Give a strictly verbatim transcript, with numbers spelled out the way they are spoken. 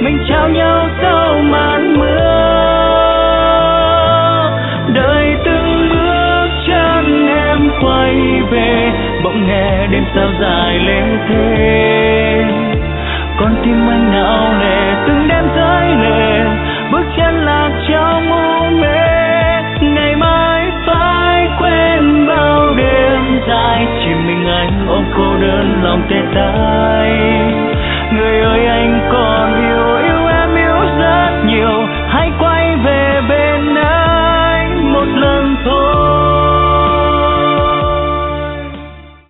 mình trao nhau sau màn mưa. Đời từng bước chân em quay về, bỗng nghe đêm sao dài lên thế. Con tim anh não nề từng đêm rơi lệ, bước chân lạc trong u mê. Ngày mai phải quên bao đêm dài, chỉ mình anh ôm cô đơn lòng tê tái. Người ơi anh còn